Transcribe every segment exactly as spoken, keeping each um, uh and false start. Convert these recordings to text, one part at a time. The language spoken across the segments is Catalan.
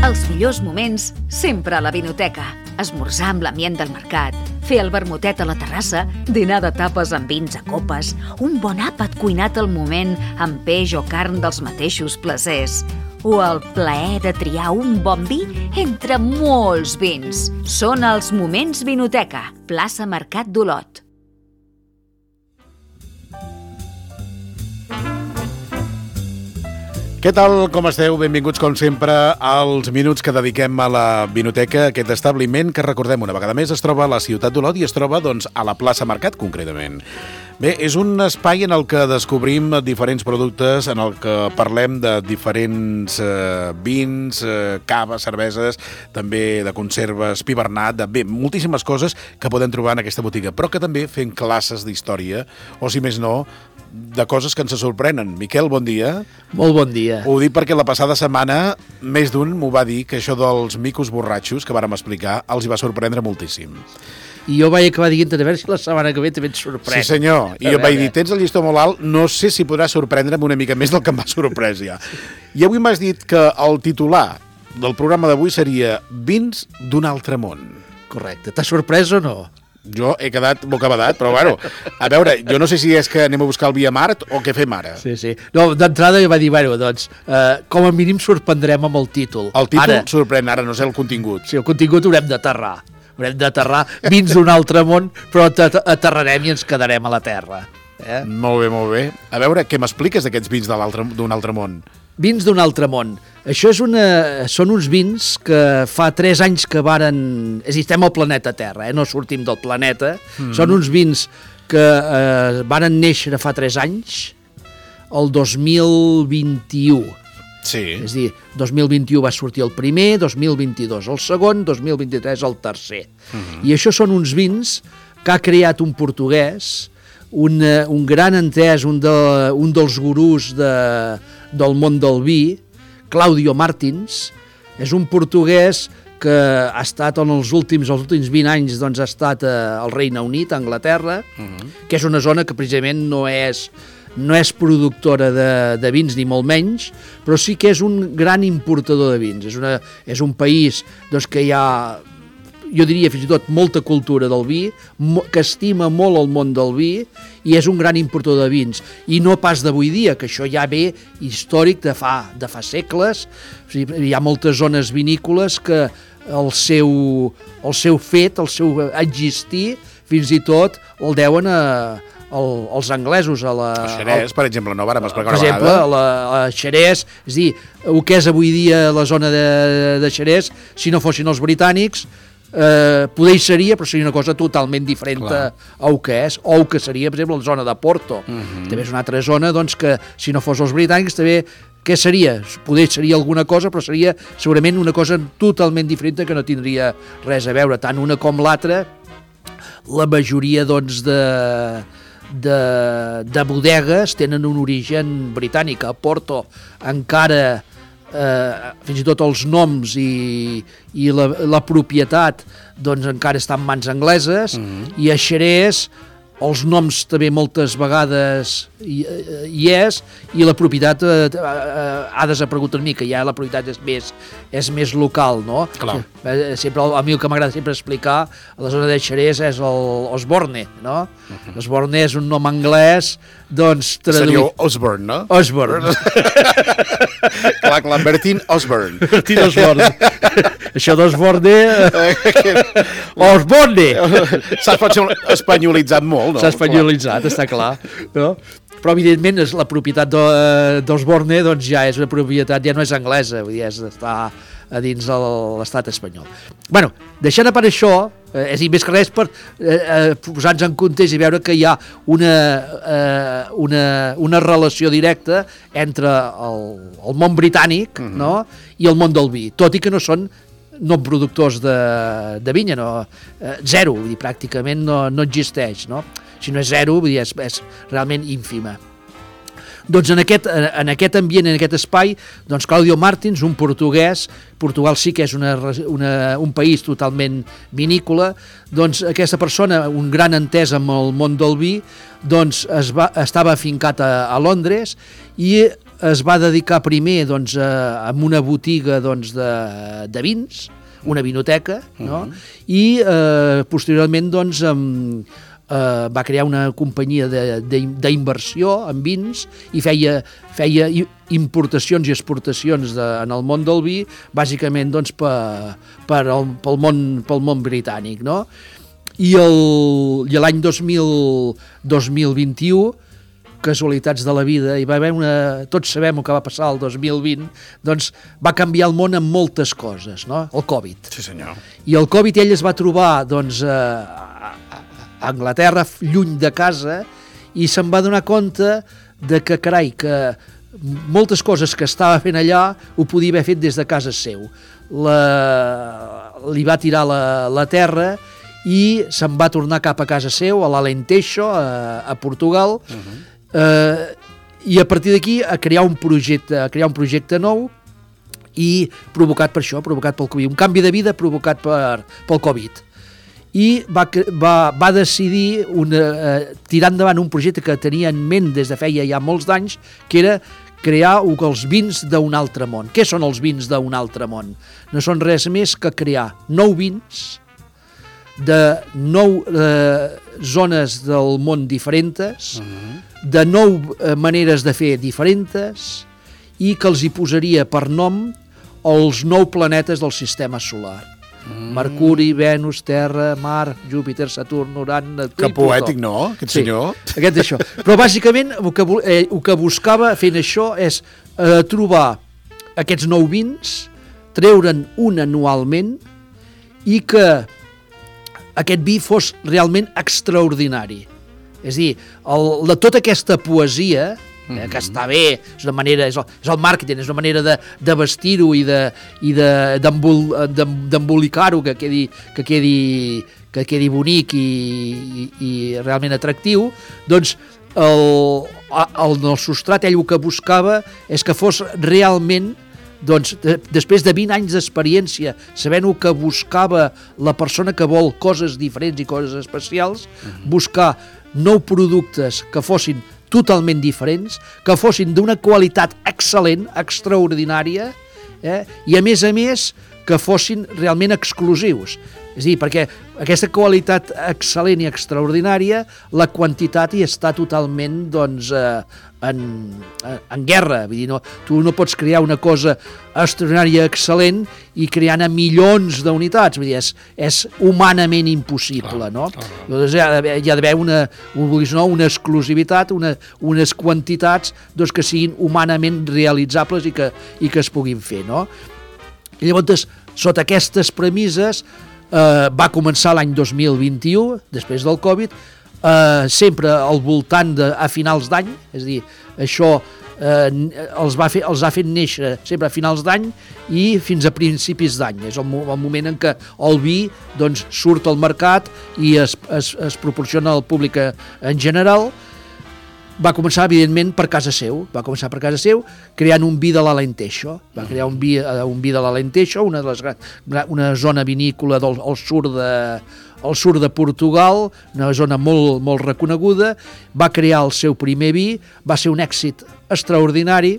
Els millors moments sempre a la vinoteca. Esmorzar amb l'ambient del mercat, fer el vermutet a la terrassa, dinar de tapes amb vins a copes, un bon àpat cuinat al moment amb peix o carn dels mateixos placers, o el plaer de triar un bon vi entre molts vins. Són els Moments Vinoteca, plaça Mercat d'Olot. Què tal, com esteu? Benvinguts, com sempre, als minuts que dediquem a la Vinoteca, aquest establiment que, recordem, una vegada més, es troba a la ciutat d'Olot i es troba, doncs, a la plaça Mercat, concretament. Bé, és un espai en el que descobrim diferents productes, en el que parlem de diferents eh, vins, eh, caves, cerveses, també de conserves, pi bernat, de bé, moltíssimes coses que podem trobar en aquesta botiga, però que també fem classes d'història, o si més no, de coses que ens sorprenen. Miquel, bon dia. Molt bon dia. Ho dic perquè la passada setmana més d'un m'ho va dir que això dels micos borratxos que vàrem explicar els hi va sorprendre moltíssim. I jo vaig acabar dient, a veure si la setmana que ve també et sorprèn. Sí, senyor. I jo vaig dir, tens el llistó molt alt, no sé si podrà sorprendre'm una mica més del que em va sorprès ja. I avui m'has dit que el titular del programa d'avui seria Vins d'un altre món. Correcte. T'ha sorprès o no? Jo he quedat bocabadat, però bueno, a veure, jo no sé si és que anem a buscar el Via Mart o què fem ara. Sí, sí. No, d'entrada jo vaig dir, bueno, doncs, eh, com a mínim sorprendrem amb el títol. El títol ara, sorprèn, ara no sé el contingut. Sí, el contingut haurem d'aterrar. Haurem d'aterrar vins d'un altre món, però aterrarem i ens quedarem a la terra. Eh? Molt bé, molt bé. A veure, què m'expliques d'aquests vins d'un altre, d'un altre món? Vins d'un altre món. Això és una, són uns vins que fa tres anys que varen... És a dir, estem al planeta Terra, eh? No sortim del planeta. Mm. Són uns vins que eh, varen néixer fa tres anys, el dos mil vint-i-u. Sí. És a dir, dos mil vint-i-u va sortir el primer, dos mil vint-i-dos el segon, dos mil vint-i-tres el tercer. Mm-hmm. I això són uns vins que ha creat un portuguès, un, un gran entès, un, de, un dels gurús de, del món del vi, Claudio Martins. És un portuguès que ha estat en els últims, els últims vint anys, doncs ha estat al Regne Unit, a Anglaterra, uh-huh. que és una zona que precisament no és, no és productora de, de vins, ni molt menys, però sí que és un gran importador de vins. És, una, és un país doncs, que hi ha, jo diria fins i tot, molta cultura del vi, que estima molt el món del vi, i és un gran importador de vins. I no pas d'avui dia, que això ja ve històric de fa, de fa segles. O sigui, hi ha moltes zones vinícoles que el seu, el seu fet, el seu existir, fins i tot el deuen a, el, els anglesos. A la, a Xerès, al, per exemple, no? Vàrem explicar una vegada. Per exemple, a, la, a Xerès, és a dir, el que és avui dia la zona de, de Xerès, si no fossin els britànics, Eh, poder hi seria, però seria una cosa totalment diferent a, a el que és, o el que seria, per exemple, la zona de Porto. Uh-huh. També és una altra zona, doncs, que si no fos els britànics, també, què seria? Poder seria alguna cosa, però seria segurament una cosa totalment diferent que no tindria res a veure. Tant una com l'altra, la majoria, doncs, de... De, de bodegues tenen un origen britànic. A Porto encara eh, fins i tot els noms i, i la, la propietat doncs encara està en mans angleses, mm-hmm. i a Xerès els noms també moltes vegades hi, hi és, i la propietat eh, ha desaparegut una mica, ja la propietat és més, és més local, no? Clar. Sempre, a mi el que m'agrada sempre explicar a la zona de Xerès és el Osborne, no? Uh-huh. Osborne és un nom anglès, doncs... Traduït... Seria Osborne, no? Osborne. Clar, clar, Bertín Osborne. Bertín Osborne. Això d'Osborne... Osborne! S'ha espanyolitzat molt, no? S'ha espanyolitzat, està clar. No? Però, evidentment, la propietat d'Osborne doncs, ja és una propietat, ja no és anglesa, vull dir, és d'estar a dins de l'estat espanyol. Bueno, deixant a part això, eh, és a dir, més que res per eh, posar-nos en context i veure que hi ha una, eh, una, una relació directa entre el, el món britànic, mm-hmm. no? I el món del vi, tot i que no són no productors de, de vinya, no, eh, zero, vull dir, pràcticament no, no existeix, no? Si no és zero, vull dir, és, és realment ínfima. Doncs en aquest, en aquest ambient, en aquest espai, doncs Claudio Martins, un portuguès, Portugal sí que és una, una, un país totalment vinícola, doncs aquesta persona, un gran entès amb el món del vi, doncs es va, estava afincat a, a Londres i es va dedicar primer doncs, a, a una botiga doncs, de, de vins, una vinoteca, no? Uh-huh. I eh, posteriorment doncs, um, eh, va crear una companyia d'inversió en vins i feia, feia importacions i exportacions de, en el món del vi, bàsicament doncs, per, per el, pel, món, pel món britànic. No? I l'any dos mil vint-i-u, casualitats de la vida, hi va haver una... Tots sabem el que va passar el dos mil vint, doncs va canviar el món en moltes coses, no? El Covid. Sí, senyor. I el Covid ell es va trobar doncs, a, a Anglaterra, lluny de casa, i se'n va donar compte de que, carai, que moltes coses que estava fent allà ho podia haver fet des de casa seu. La... Li va tirar la, la terra i se'n va tornar cap a casa seu, a l'Alentejo, a, a Portugal, uh-huh. eh, i a partir d'aquí a crear un projecte, a crear un projecte nou i provocat per això, provocat pel Covid, un canvi de vida provocat per, pel Covid. I va, va, va decidir una, eh, tirar endavant un projecte que tenia en ment des de feia ja molts d'anys, que era crear els vins d'un altre món. Què són els vins d'un altre món? No són res més que crear nou vins de nou eh, zones del món diferents, uh-huh. de nou eh, maneres de fer diferents, i que els hi posaria per nom els nou planetes del sistema solar. Mm. Mercuri, Venus, Terra, Mar, Júpiter, Saturn, Uran, Neptú. Que poètic, no, aquest sí, senyor? Aquest això. Però bàsicament el que, eh, el que buscava fent això és eh, trobar aquests nou vins, treure'n un anualment i que aquest vi fos realment extraordinari. És a dir, el, de tota aquesta poesia, eh, que està bé, és una manera, és el, és el màrqueting, és una manera de, de vestir-ho i de, i de, d'embol, d'embolicar-ho, que quedi, que quedi, que quedi bonic i, i, i realment atractiu, doncs el, el, el substrat ell el que buscava és que fos realment, doncs, de, després de vint anys d'experiència, sabent el que buscava la persona que vol coses diferents i coses especials, uh-huh. buscar nou productes que fossin totalment diferents, que fossin d'una qualitat excel·lent, extraordinària, eh? I a més a més que fossin realment exclusius. És a dir, perquè aquesta qualitat excel·lent i extraordinària, la quantitat hi està totalment doncs, eh, en, en guerra. Vull dir, no, tu no pots crear una cosa extraordinària, excel·lent, i creant a milions d'unitats. Vull dir, és, és humanament impossible, no? Llavors hi ha d'haver, hi ha d'haver una, no, una exclusivitat, una, unes quantitats doncs, que siguin humanament realitzables i que, i que es puguin fer, no? I llavors, sota aquestes premisses, eh, va començar l'any dos mil vint-i-u, després del Covid, eh, sempre al voltant de, a finals d'any, és a dir, això eh, els, va fer, els ha fet néixer sempre a finals d'any i fins a principis d'any. És el, el moment en què el vi doncs, surt al mercat i es, es, es proporciona al públic en general. Va començar, evidentment, per casa seu. Va començar per casa seu, creant un vi de l'Alentejo. Va crear un vi, un vi de l'Alentejo, una, de les, una zona vinícola del al sud de, al sud de Portugal, una zona molt, molt reconeguda. Va crear el seu primer vi, va ser un èxit extraordinari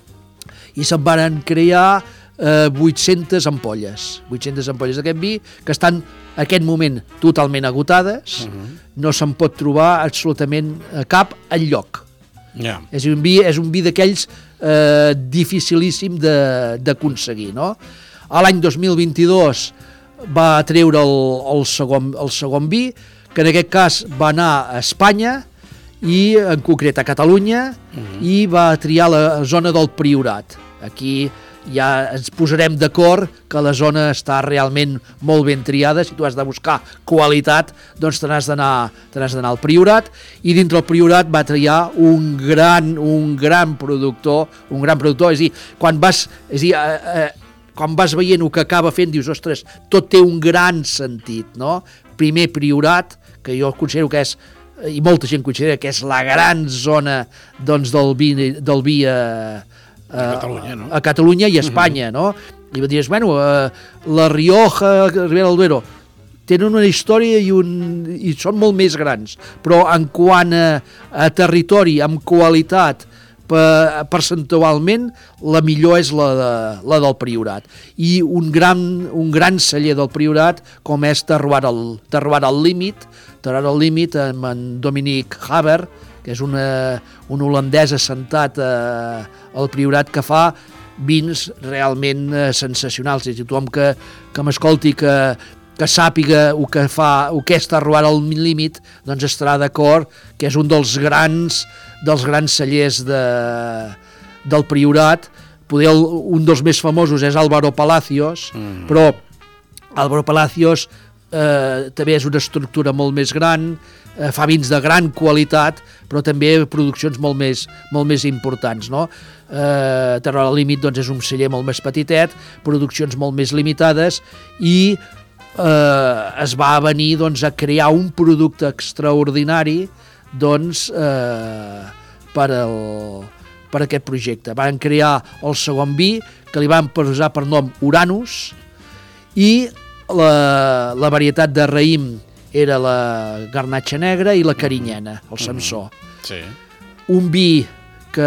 i se'n van crear eh, vuit-centes ampolles. vuit-centes ampolles d'aquest vi que estan en aquest moment totalment agotades, uh-huh. no se'n pot trobar absolutament cap enlloc. Yeah. És un vi, és un vi d'aquells eh, dificilíssim de, d'aconseguir, no? A l'any dos mil vint-i-dos va treure el, el, segon, el segon vi, que en aquest cas va anar a Espanya i en concret a Catalunya, uh-huh. i va triar la zona del Priorat. Aquí ja ens posarem d'acord que la zona està realment molt ben triada. Si tu has de buscar qualitat, doncs te n'has d'anar, te n'has d'anar al Priorat, i dintre el Priorat va triar un gran, un gran productor, un gran productor, és a dir, quan vas, és a dir, eh, eh, quan vas veient el que acaba fent, dius, ostres, tot té un gran sentit, no? Primer Priorat, que jo considero que és, i molta gent considera que és la gran zona doncs, del vi, del vi eh, A Catalunya, no? a Catalunya i a Espanya, no? I va dir, bueno, eh, la Rioja, Ribera del Duero, tenen una història i, un, i són molt més grans, però en quant a, a territori, amb qualitat, percentualment la millor és la, de, la del Priorat, i un gran, un gran celler del Priorat com és Terroir al, Terroir al Límit, Terroir al Límit amb en Dominic Haber, que és una, un holandès assentat eh, al Priorat, que fa vins realment eh, sensacionals. I tothom que, que m'escolti, que, que sàpiga el que fa, el que és Terroir al Límit, doncs estarà d'acord que és un dels grans dels grans cellers de, del Priorat. Poder, un dels més famosos és Álvaro Palacios, mm. però Álvaro Palacios eh, també és una estructura molt més gran, eh, fa vins de gran qualitat, però també produccions molt més, molt més importants, no? Eh, Terroir al Límit doncs, és un celler molt més petitet, produccions molt més limitades, i eh, es va venir doncs, a crear un producte extraordinari doncs, eh, per, el, per aquest projecte. Van crear el segon vi, que li van posar per nom Uranus, i la, la varietat de raïm era la garnatxa negra i la carinyena, el Samsó. Sí. Un vi que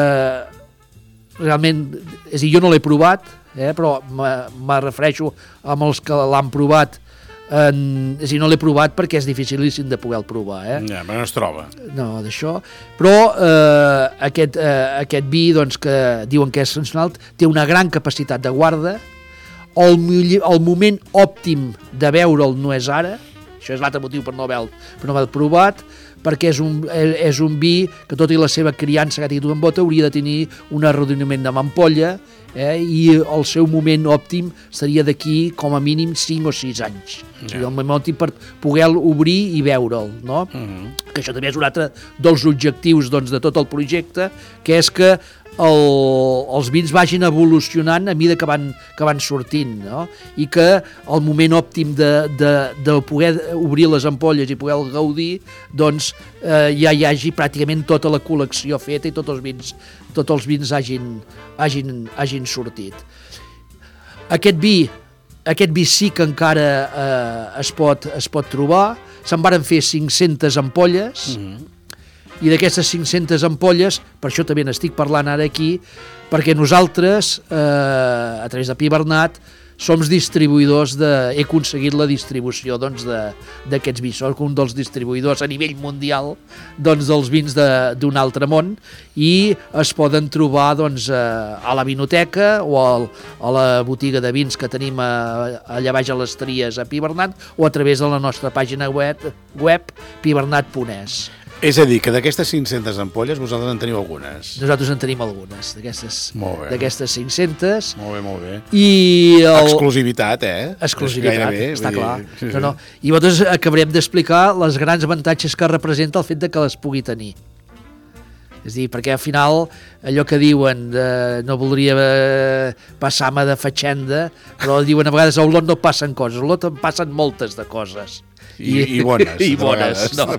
realment, és a dir, jo no l'he provat, eh, però me refereixo amb els que l'han provat. En, és a dir, no l'he provat perquè és dificilíssim de poder-el provar, eh? Ja, però no es troba. No, d'això. Però eh, aquest, eh, aquest vi, doncs, que diuen que és sensacional, té una gran capacitat de guarda. El, el moment òptim de beure'l no és ara, això és l'altre motiu per no haver-lo per no haver provat, perquè és un, és un vi que, tot i la seva criança que ha tingut en bota, hauria de tenir un arrodoniment de ampolla, eh, i el seu moment òptim seria d'aquí com a mínim cinc o sis anys. Ja. El moment òptim per poder obrir i veure'l, no? Uh-huh. Que això també és un altre dels objectius, doncs, de tot el projecte, que és que el, els vins vagin evolucionant a mida que van, que van sortint, no? I que el moment òptim de, de, de poder obrir les ampolles i poder gaudir, doncs eh, ja hi hagi pràcticament tota la col·lecció feta i tots els vins, tots els vins hagin, hagin, hagin sortit. Aquest vi, aquest vi sí que encara eh, es, pot, es pot trobar. Se'n varen fer cinc-centes ampolles, mm-hmm. i d'aquestes cinc-centes ampolles, per això també n'estic parlant ara aquí, perquè nosaltres, eh, a través de Pi Bernat, som distribuïdors de... he aconseguit la distribució doncs, d'aquests vins. Som un dels distribuïdors a nivell mundial doncs, dels vins d'un altre món, i es poden trobar doncs, a la vinoteca o al, a la botiga de vins que tenim a, allà baix a les Tries a Pi Bernat, o a través de la nostra pàgina web, web pibernat punt es. És a dir, que d'aquestes cinc-centes ampolles vosaltres en teniu algunes? Nosaltres en tenim algunes, d'aquestes cinc-centes. Molt bé, molt bé. I el... Exclusivitat, eh? Exclusivitat, gairebé, està clar. Sí, sí. No, no. I nosaltres acabarem d'explicar les grans avantatges que representa el fet de que les pugui tenir. És a dir, perquè al final allò que diuen de, no voldria passar-me de fatxenda, però diuen a vegades a Olot no passen coses, a Olot en passen moltes de coses. I, i bones. I bones, no.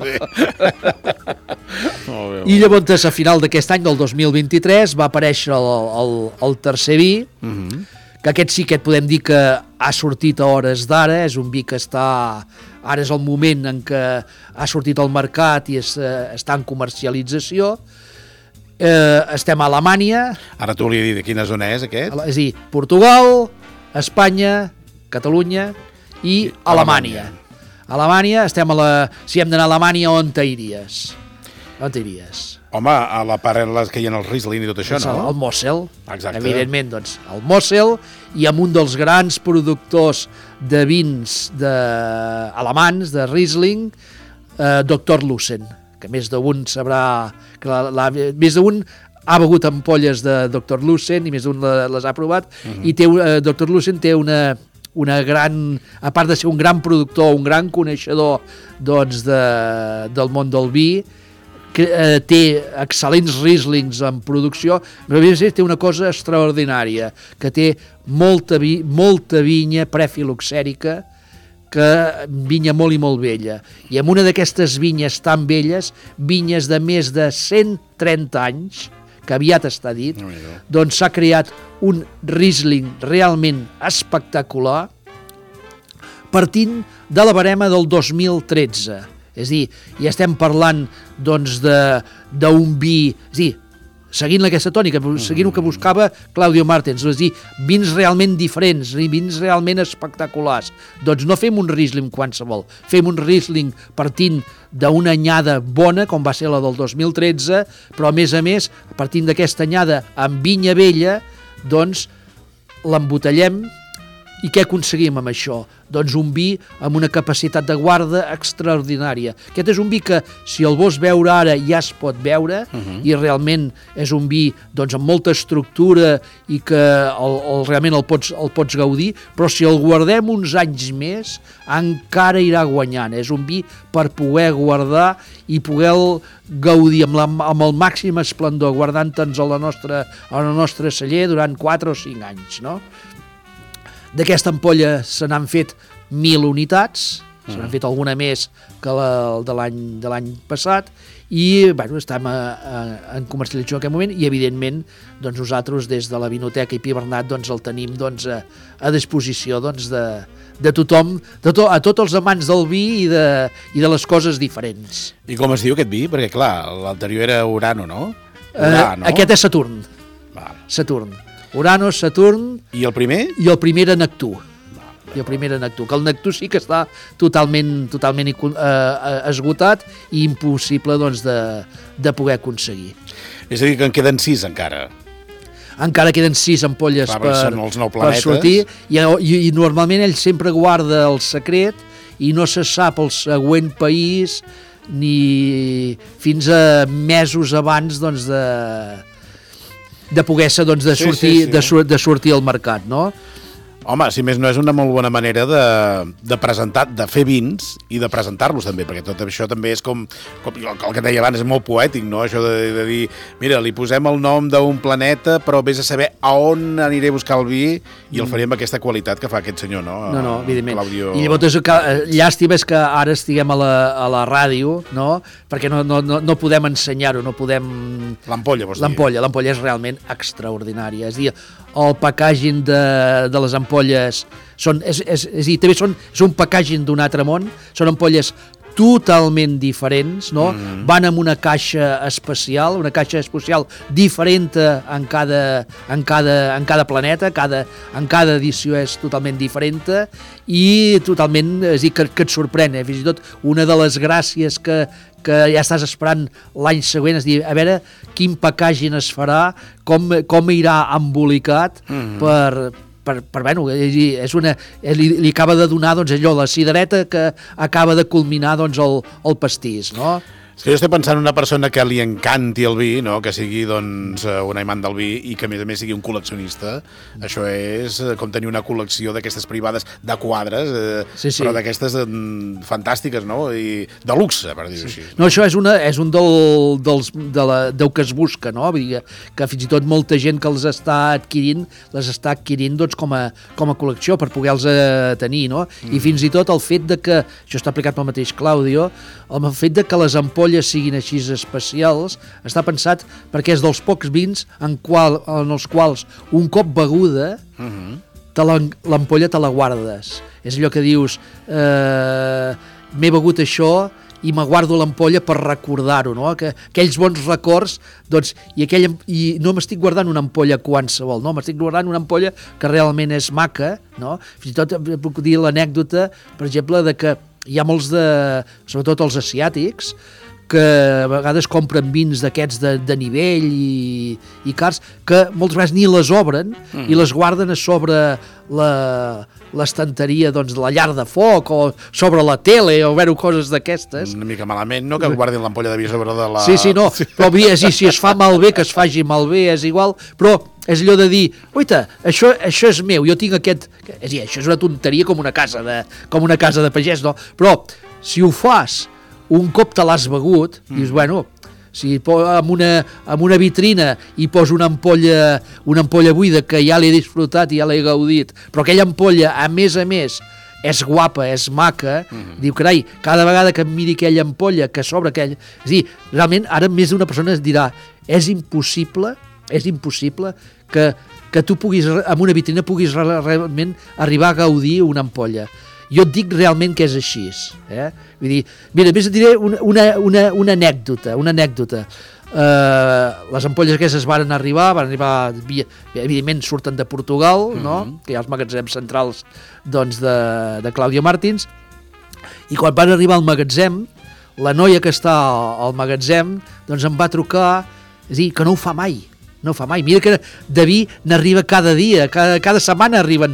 I llavors, a final d'aquest any, del dos mil vint-i-tres, va aparèixer el, el, el tercer vi, uh-huh. que aquest sí que et podem dir que ha sortit a hores d'ara, és un vi que està... Ara és el moment en què ha sortit al mercat i es, està en comercialització. Eh, estem a Alemanya. Ara tu li he dit de quina zona és aquest? És a dir, Portugal, Espanya, Catalunya i Alemanya. Alemanya, estem a la... Si hem d'anar a Alemanya, on t'iries? On t'iries? Home, a la part en les que hi ha el Riesling i tot això, no? El Mosel. Exacte. Evidentment, doncs, el Mosel, i amb un dels grans productors de vins de... alemans, de Riesling, eh, doctor Lussen, que més d'un sabrà... Que la, la, més d'un ha begut ampolles de doctor Lussen i més d'un les ha provat, uh-huh. i té, eh, doctor Lussen té una... una gran, a part de ser un gran productor, un gran coneixedor doncs, de, del món del vi, que eh, té excel·lents Rieslings en producció, però a més té una cosa extraordinària, que té molta, vi, molta vinya prefiloxèrica, que vinya molt i molt vella. I amb una d'aquestes vinyes tan velles, vinyes de més de cent trenta anys, que aviat està dit, no, doncs s'ha creat un Riesling realment espectacular, partint de la barema del dos mil tretze. És a dir, ja estem parlant doncs, d'un vi... És a dir, seguint aquesta tònica, seguint el que buscava Claudio Martens, és a dir, vins realment diferents, vins realment espectaculars. Doncs no fem un Riesling qualsevol, fem un Riesling partint d'una anyada bona, com va ser la del dos mil tretze, però a més a més, partint d'aquesta anyada amb vinya vella, doncs l'embotellem. I què aconseguim amb això? Doncs un vi amb una capacitat de guarda extraordinària. Aquest és un vi que, si el vols veure ara, ja es pot veure, uh-huh. i realment és un vi doncs, amb molta estructura i que el, el, realment el pots, el pots gaudir, però si el guardem uns anys més, encara irà guanyant. És un vi per poder guardar i poder gaudir amb, la, amb el màxim esplendor, guardant-nos a la nostra, a la nostra celler durant quatre o cinc anys, no? D'aquesta ampolla se n'han fet mil unitats, mm. se n'han fet alguna més que la de l'any de l'any passat, i bueno, estem a, a, en comercialització en aquest moment, i evidentment doncs, nosaltres des de la Vinoteca i Pi Bernat doncs, el tenim doncs, a, a disposició doncs, de, de tothom, de to, a tots els amants del vi i de, i de les coses diferents. I com es diu aquest vi? Perquè clar, l'anterior era Urano, no? Urà, uh, no? Aquest és Saturn. Val. Saturn. Urano, Saturn... I el primer? I el primer era Neptú. I el primer era Neptú, que el Neptú sí que està totalment, totalment eh, esgotat i impossible doncs, de, de poder aconseguir. És a dir, que en queden sis encara. Encara queden sis ampolles Clar, per, per sortir, i, i, i normalment ell sempre guarda el secret i no se sap el següent país ni fins a mesos abans doncs, de... de poder-se doncs, de, sortir, sí, sí, sí. De, sur de sortir al mercat, no? Home, si més no és una molt bona manera de, de presentar, de fer vins i de presentar-los també, perquè tot això també és com, com el que deia abans, és molt poètic, no? Això de, de dir, mira, li posem el nom d'un planeta, però vés a saber a on aniré a buscar el vi i el faré amb aquesta qualitat que fa aquest senyor, no? No, no, evidentment. Claudio... I llavors, que, llàstima és que ara estiguem a la, a la ràdio, no? Perquè no, no, no, no podem ensenyar-ho, no podem... L'ampolla, vols dir? L'ampolla, l'ampolla és realment extraordinària. És a dir, el packaging de, de les ampolles són, és, és, és, és, també són, és un packaging d'un altre món, són ampolles totalment diferents, no? Mm. Van amb una caixa especial, una caixa especial diferent en cada, en cada, en cada planeta, cada, en cada edició és totalment diferent i totalment, és dir, que, que et sorprèn, eh? Fins i tot una de les gràcies que, que ja estàs esperant l'any següent, és dir, a veure quin packaging es farà, com, com irà embolicat mm. per... Per, per, bueno, és una, li, li acaba de donar doncs, allò, la cidereta que acaba de culminar doncs, el, el pastís, no? És que jo estic pensant en una persona que li encanti el vi, no? Que sigui doncs, un amant del vi i que a més a més sigui un col·leccionista. Això és com tenir una col·lecció d'aquestes privades de quadres, eh, sí, sí. Però d'aquestes eh, fantàstiques, no? I de luxe, per dir-ho sí. Així. No, això és, una, és un del, dels, de la, del que es busca, no? Vull dir, que fins i tot molta gent que els està adquirint, les està adquirint doncs, com, a, com a col·lecció per poder-los eh, tenir, no? Mm. I fins i tot el fet de que, això està aplicat pel mateix Claudio, el fet de que les ampolles siguin així especials, està pensat perquè és dels pocs vins en, qual, en els quals un cop beguda uh-huh. l'ampolla te la guardes. És allò que dius eh, m'he begut això i me guardo l'ampolla per recordar-ho, no? Que, aquells bons records, doncs, i, aquell, i no m'estic guardant una ampolla qualsevol, no? M'estic guardant una ampolla que realment és maca, no? Fins i tot puc dir l'anècdota, per exemple, de que hi ha molts de, sobretot els asiàtics, que a vegades compren vins d'aquests de, de nivell i, i cars, que moltes vegades ni les obren mm. i les guarden a sobre la, l'estanteria doncs, de la llar de foc o sobre la tele o veure coses d'aquestes. Una mica malament, no? Que guardin l'ampolla de vi sobre de la... Sí, sí, no, però és dir, si es fa malbé, que es faci malbé, és igual, però és allò de dir, oita, això, això és meu, jo tinc aquest... És dir, això és una tonteria com una casa de, com una casa de pagès, no? Però si ho fas un cop te l'has begut, mm. dius, bueno, si amb una, amb una vitrina hi poso una ampolla, una ampolla buida que ja l'he disfrutat i ja l'he gaudit, però aquella ampolla, a més a més, és guapa, és maca, mm-hmm. diu, carai, cada vegada que em miri aquella ampolla que s'obre aquell... És dir, realment, ara més d'una persona es dirà, és impossible, és impossible que, que tu puguis, amb una vitrina, puguis realment arribar a gaudir una ampolla. Jo et dic realment que és així. Eh? Vull dir, mira, més et diré una, una, una, una anècdota. Una anècdota. eh, les ampolles aquestes van arribar, van arribar, evidentment surten de Portugal, mm-hmm. no? Que hi ha els magatzems centrals doncs, de, de Claudio Martins, i quan van arribar al magatzem, la noia que està al magatzem doncs em va trucar, és a dir, que no ho fa mai, no ho fa mai. Mira que de vi n'arriba cada dia, cada, cada setmana arriben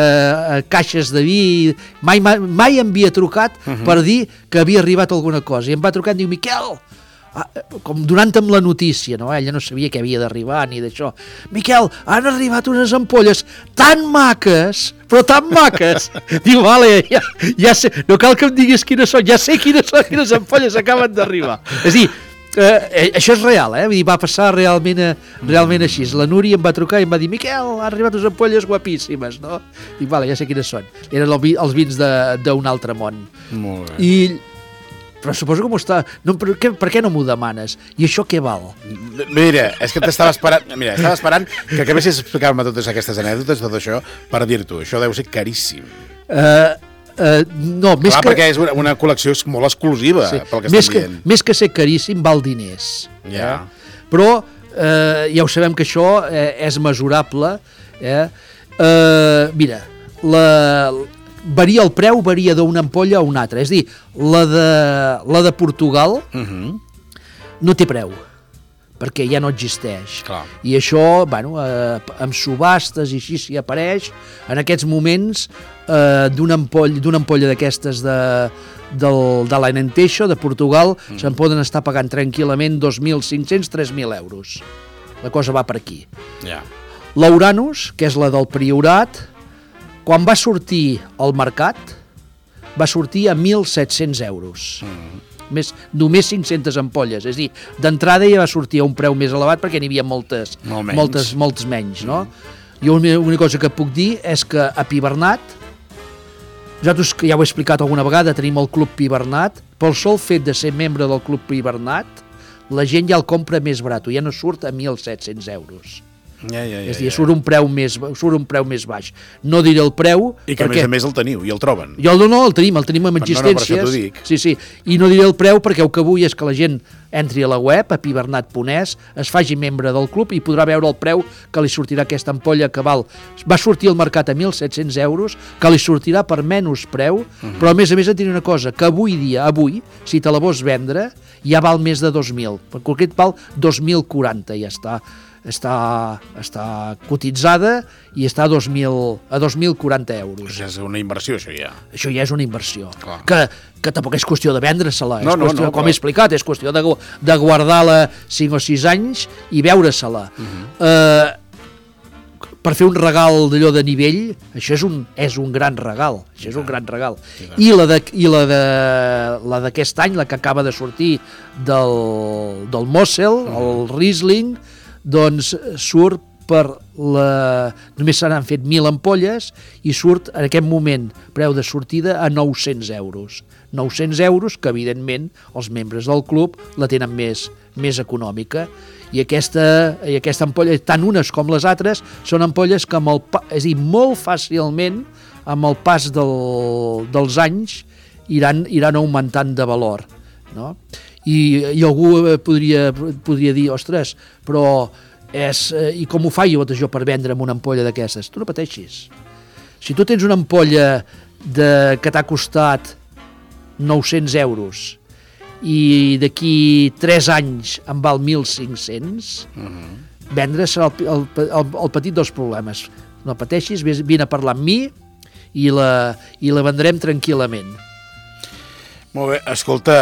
eh, caixes de vi, mai, mai, mai em havia trucat uh-huh. per dir que havia arribat alguna cosa, i em va trucar i em diu, Miquel, ah, com donant-me la notícia, no? Ella no sabia que havia d'arribar ni d'això. Miquel, han arribat unes ampolles tan maques, però tan maques. Diu, vale, ja, ja sé, no cal que em diguis quines són, ja sé quines són, quines ampolles acaben d'arribar. És a dir, eh, això és real, eh? Vull dir, va passar realment, realment així. La Núria em va trucar i em va dir, Miquel, han arribat unes ampolles guapíssimes, no? Dic, vale, ja sé quines són. Eren els vins d'un altre món. Molt bé. I però suposo que m'ho està... No, per, què, per què no m'ho demanes? I això què val? Mira, és que t'estava esperant... Mira, estava esperant que acabessis d'explicar-me totes aquestes anècdotes, tot això, per dir-t'ho. Això deu ser caríssim. Uh, uh, no, més Clar, que... perquè és una, una col·lecció molt exclusiva, sí. pel que més estem que, dient. Més que ser caríssim, val diners. Ja. Eh? Però eh, ja ho sabem que això eh, és mesurable. Eh? Uh, mira, la... varia el preu, varia d'una ampolla a una altra. És a dir, la de, la de Portugal uh-huh. no té preu, perquè ja no existeix. Clar. I això, bueno, eh, amb subhastes i així s'hi apareix, en aquests moments eh, d'una ampolla, d'una ampolla d'aquestes de, del, de l'Alentejo, de Portugal, uh-huh. se'n poden estar pagant tranquil·lament dos mil cinc-cents a tres mil euros. La cosa va per aquí. Yeah. L'Uranus, que és la del Priorat, quan va sortir al mercat, va sortir a mil set-cents euros. Mm. Més, només cinc-centes ampolles. És a dir, d'entrada ja va sortir a un preu més elevat perquè n'hi havia moltes, Molt moltes, moltes menys. No? Mm. Jo l'única cosa que puc dir és que a Pibernat, nosaltres, ja ho he explicat alguna vegada, tenim el Club Pibernat, pel sol fet de ser membre del Club Pibernat, la gent ja el compra més barat, ja no surt a mil set-cents euros. Ja, ja, ja, és a dir, surt un preu més, surt un preu més baix. No diré el preu... I que perquè... a més a més el teniu i el troben. Jo no, no, el tenim, el tenim amb existències. No, no, per això t'ho dic. Sí, sí. I no diré el preu perquè el que vull és que la gent entri a la web, a pibernat punt es, es faci membre del club i podrà veure el preu que li sortirà aquesta ampolla que val... Va sortir al mercat a mil set-cents euros, que li sortirà per menys preu, uh-huh. però a més a més et diré una cosa, que avui dia, avui, si te la vols vendre, ja val més de dos mil. Per concret val dos mil quaranta, ja està. Està, està cotitzada i està a dos mil quaranta euros. Això és una inversió, això ja. Això ja és una inversió. Que, que tampoc és qüestió de vendre-se-la. No, és qüestió, no, no, com però... he explicat, és qüestió de, de guardar-la cinc o sis anys i veure-se-la. Uh-huh. Eh, per fer un regal d'allò de nivell, això és un, és un gran regal. Això és un gran regal. I la de, i la de, la d'aquest any, la que acaba de sortir del, del Mosel, uh-huh. el Riesling, doncs surt per la... Només se n'han fet mil ampolles i surt en aquest moment preu de sortida a nou-cents euros. nou-cents euros que evidentment els membres del club la tenen més, més econòmica. I aquesta, i aquesta ampolla, tant unes com les altres, són ampolles que amb el, és a dir, molt fàcilment amb el pas del, dels anys iran, iran augmentant de valor, no? I, i algú podria, podria dir, ostres, però és, eh, i com ho faig jo, jo per vendre'm una ampolla d'aquestes? Tu no pateixis. Si tu tens una ampolla de, que t'ha costat nou-cents euros i d'aquí tres anys en val mil cinc-cents, uh-huh. vendre serà el, el, el, el petit dels problemes. No pateixis, vine a parlar amb mi i la, i la vendrem tranquil·lament. Molt bé, escolta,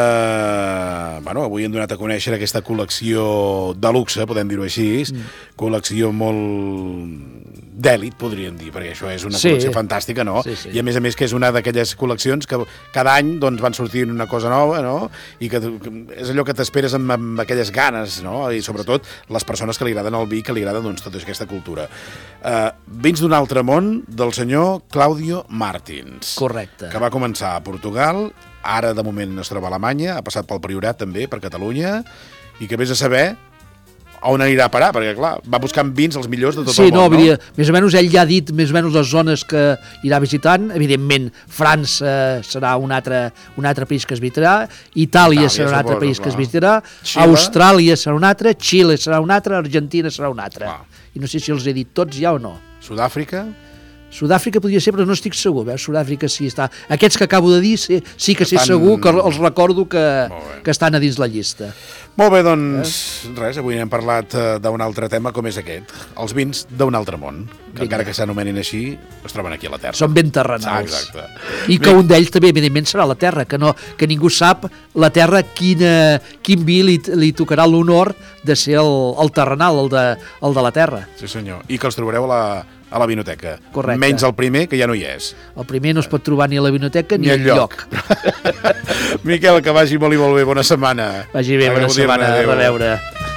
eh, bueno, avui hem donat a conèixer aquesta col·lecció de luxe, podem dir-ho així, mm. col·lecció molt d'èlit, podríem dir, perquè això és una sí. col·lecció fantàstica, no? Sí, sí. I a més a més que és una d'aquelles col·leccions que cada any doncs, van sortint una cosa nova, no? I que, que és allò que t'esperes amb, amb aquelles ganes, no? I sobretot les persones que li agraden el vi, que li agrada doncs, tota aquesta cultura. Eh, vins d'un altre món del senyor Claudio Martins. Correcte. Que va començar a Portugal, ara de moment es troba a Alemanya, ha passat pel Priorat també, per Catalunya, i que vés a saber on anirà a parar, perquè clar, va buscant vins els millors de tot sí, el món, no? no? Dir, més o menys ell ja ha dit més o menys les zones que irà visitant. Evidentment, França serà un altre, un altre país que es visitarà, Itàlia, Itàlia serà un altre suposo, país clar. que es visitarà, Xile. Austràlia serà un altre, Xile serà un altre, Argentina serà un altre. Clar. I no sé si els he dit tots ja o no. Sud-àfrica? Sud-àfrica podria ser, però no estic segur. Veus? Sud-àfrica sí està. Aquests que acabo de dir sí, sí que sé estan... segur que els recordo que, que estan a dins la llista. Molt bé, doncs eh? res, avui hem parlat d'un altre tema com és aquest. Els vins d'un altre món, que Vinga. encara que s'anomenin així, es troben aquí a la Terra. Són ben terrenals. Ah, exacte. I que Vinga. un d'ells també, evidentment, serà la Terra, que, no, que ningú sap la Terra quina, quin vi li, li tocarà l'honor de ser el, el terrenal, el de, el de la Terra. Sí, senyor. I que els trobareu a la... a la vinoteca. Correcte. Menys el primer, que ja no hi és. El primer no es pot trobar ni a la vinoteca ni, ni al lloc. lloc. Miquel, que vagi molt i molt bé. Bona setmana. Vagi bé, bona setmana. A reveure.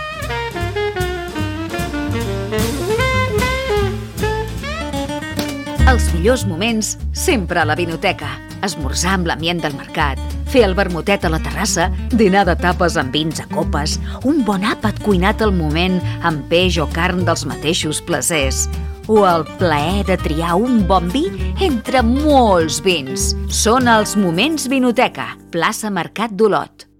Els millors moments sempre a la vinoteca. Esmorzar amb l'ambient del mercat, fer el vermutet a la terrassa, dinar de tapes amb vins a copes, un bon àpat cuinat al moment amb peix o carn dels mateixos placers, o el plaer de triar un bon vi entre molts vins. Són els moments Vinoteca, plaça Mercat d'Olot.